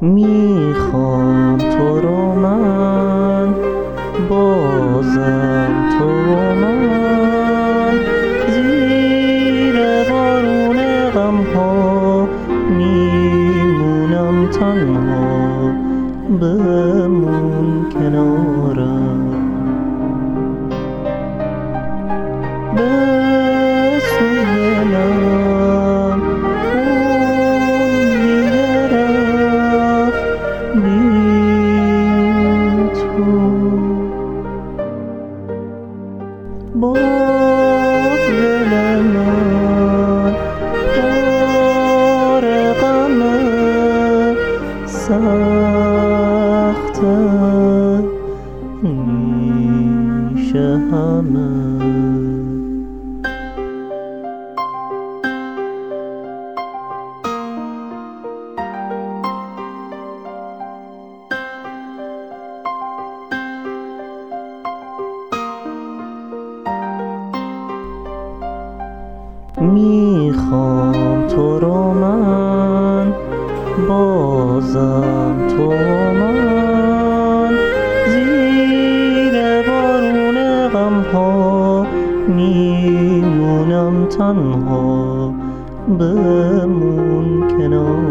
میخوام تو رو من، بازم تو و من، زیر بارون غم ها میمونم تنها، بمون کنارم. بسوز دلم خون دیگه رفت بی تو، باز دل من پر غمه، سخته میشه همه. میخوام تو رو من، بازم تو و من، زیر بارون غم ها میمونم تنها، بمون کنار.